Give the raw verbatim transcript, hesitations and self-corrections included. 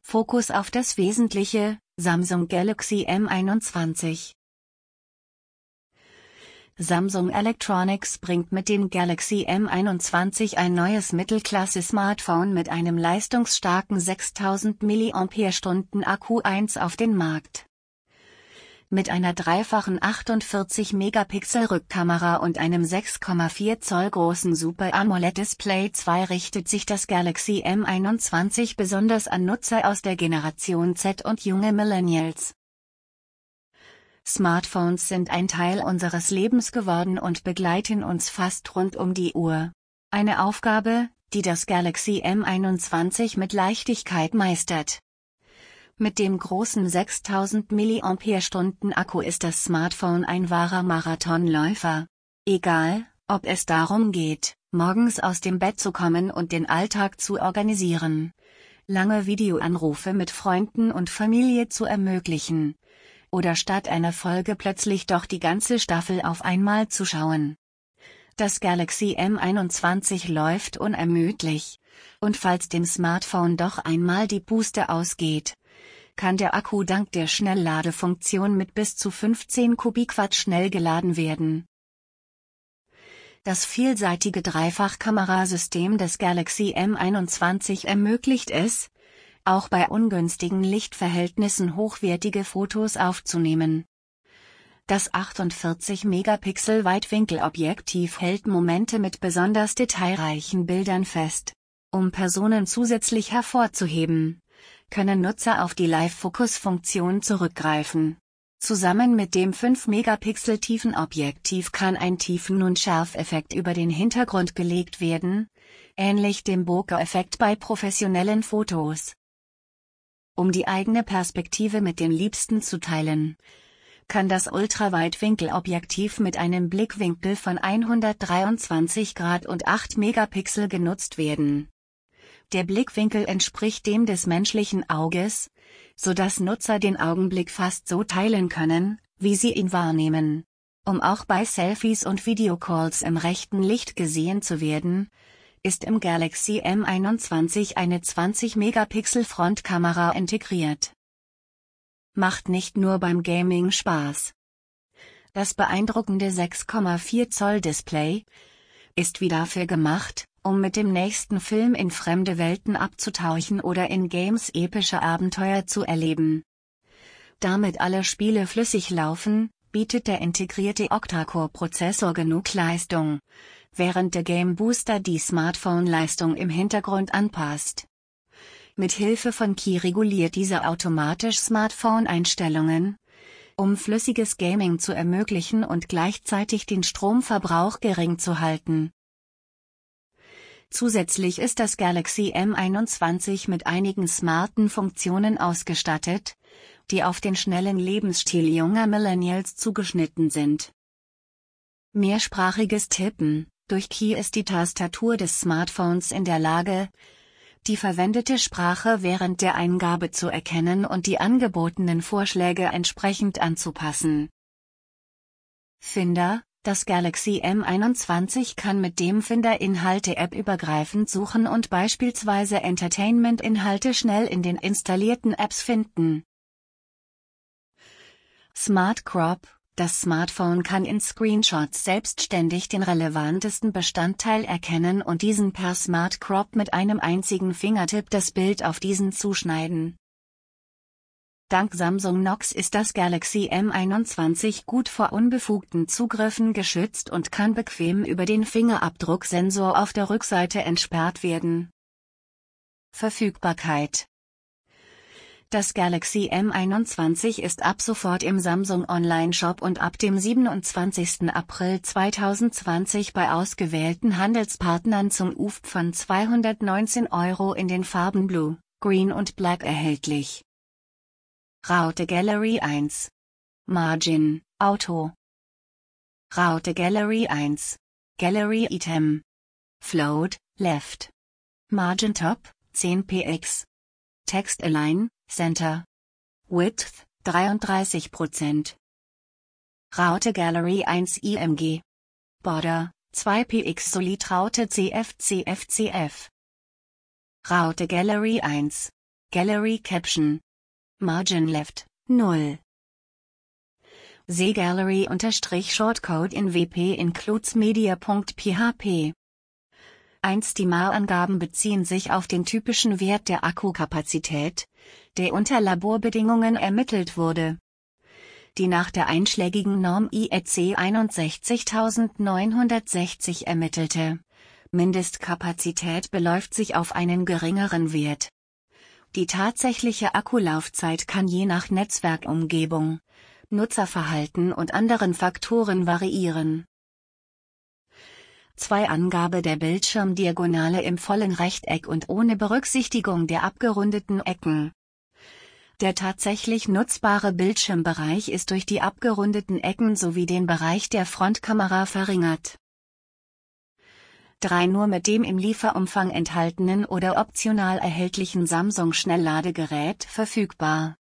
Fokus auf das Wesentliche, Samsung Galaxy M einundzwanzig. Samsung Electronics bringt mit dem Galaxy M einundzwanzig ein neues Mittelklasse-Smartphone mit einem leistungsstarken sechstausend Milliampere-Stunden Akku eins auf den Markt. Mit einer dreifachen achtundvierzig Megapixel Rückkamera und einem sechs Komma vier Zoll großen Super AMOLED Display zwei richtet sich das Galaxy M einundzwanzig besonders an Nutzer aus der Generation Z und junge Millennials. Smartphones sind ein Teil unseres Lebens geworden und begleiten uns fast rund um die Uhr. Eine Aufgabe, die das Galaxy M einundzwanzig mit Leichtigkeit meistert. Mit dem großen sechstausend Milliampere-Stunden Akku ist das Smartphone ein wahrer Marathonläufer. Egal, ob es darum geht, morgens aus dem Bett zu kommen und den Alltag zu organisieren, lange Videoanrufe mit Freunden und Familie zu ermöglichen, oder statt einer Folge plötzlich doch die ganze Staffel auf einmal zu schauen. Das Galaxy M einundzwanzig läuft unermüdlich, und falls dem Smartphone doch einmal die Puste ausgeht, kann der Akku dank der Schnellladefunktion mit bis zu fünfzehn Kubikwatt schnell geladen werden. Das vielseitige Dreifach-Kamerasystem des Galaxy M einundzwanzig ermöglicht es, auch bei ungünstigen Lichtverhältnissen hochwertige Fotos aufzunehmen. Das achtundvierzig Megapixel Weitwinkelobjektiv hält Momente mit besonders detailreichen Bildern fest. Um Personen zusätzlich hervorzuheben, können Nutzer auf die Live-Fokus-Funktion zurückgreifen. Zusammen mit dem fünf Megapixel Tiefenobjektiv kann ein Tiefen- und Schärfeffekt über den Hintergrund gelegt werden, ähnlich dem Bokeh-Effekt bei professionellen Fotos. Um die eigene Perspektive mit den Liebsten zu teilen, kann das Ultraweitwinkelobjektiv mit einem Blickwinkel von hundertdreiundzwanzig Grad und acht Megapixel genutzt werden. Der Blickwinkel entspricht dem des menschlichen Auges, sodass Nutzer den Augenblick fast so teilen können, wie sie ihn wahrnehmen. Um auch bei Selfies und Videocalls im rechten Licht gesehen zu werden, ist im Galaxy M einundzwanzig eine zwanzig Megapixel Frontkamera integriert. Macht nicht nur beim Gaming Spaß. Das beeindruckende sechs Komma vier Zoll Display ist wie dafür gemacht, um mit dem nächsten Film in fremde Welten abzutauchen oder in Games epische Abenteuer zu erleben. Damit alle Spiele flüssig laufen, bietet der integrierte Octa-Core-Prozessor genug Leistung, während der Game Booster die Smartphone-Leistung im Hintergrund anpasst. Mit Hilfe von Qi reguliert dieser automatisch Smartphone-Einstellungen, um flüssiges Gaming zu ermöglichen und gleichzeitig den Stromverbrauch gering zu halten. Zusätzlich ist das Galaxy M einundzwanzig mit einigen smarten Funktionen ausgestattet, die auf den schnellen Lebensstil junger Millennials zugeschnitten sind. Mehrsprachiges Tippen: Durch Qi ist die Tastatur des Smartphones in der Lage, die verwendete Sprache während der Eingabe zu erkennen und die angebotenen Vorschläge entsprechend anzupassen. Finder: Das Galaxy M einundzwanzig kann mit dem Finder Inhalte app-übergreifend suchen und beispielsweise Entertainment-Inhalte schnell in den installierten Apps finden. Smart Crop: Das Smartphone kann in Screenshots selbstständig den relevantesten Bestandteil erkennen und diesen per Smart Crop mit einem einzigen Fingertipp das Bild auf diesen zuschneiden. Dank Samsung Knox ist das Galaxy M einundzwanzig gut vor unbefugten Zugriffen geschützt und kann bequem über den Fingerabdrucksensor auf der Rückseite entsperrt werden. Verfügbarkeit: Das Galaxy M einundzwanzig ist ab sofort im Samsung Online-Shop und ab dem siebenundzwanzigsten April zweitausendzwanzig bei ausgewählten Handelspartnern zum U F P von zweihundertneunzehn Euro in den Farben Blue, Green und Black erhältlich. Raute Gallery eins. Margin, Auto. Raute Gallery eins. Gallery Item. Float, Left. Margin Top, zehn Pixel. Text Align, Center. Width, dreiunddreißig Prozent. Raute Gallery eins I M G. Border, zwei Pixel Solid Raute C F C F C F. Raute Gallery eins. Gallery Caption. Margin Left, null. C-Gallery-Shortcode in W P includes media.php. eins Die Mar-Angaben beziehen sich auf den typischen Wert der Akkukapazität, der unter Laborbedingungen ermittelt wurde. Die nach der einschlägigen Norm I E C einundsechzigtausendneunhundertsechzig ermittelte Mindestkapazität beläuft sich auf einen geringeren Wert. Die tatsächliche Akkulaufzeit kann je nach Netzwerkumgebung, Nutzerverhalten und anderen Faktoren variieren. zwei Angabe der Bildschirmdiagonale im vollen Rechteck und ohne Berücksichtigung der abgerundeten Ecken. Der tatsächlich nutzbare Bildschirmbereich ist durch die abgerundeten Ecken sowie den Bereich der Frontkamera verringert. drei Nur mit dem im Lieferumfang enthaltenen oder optional erhältlichen Samsung-Schnellladegerät verfügbar.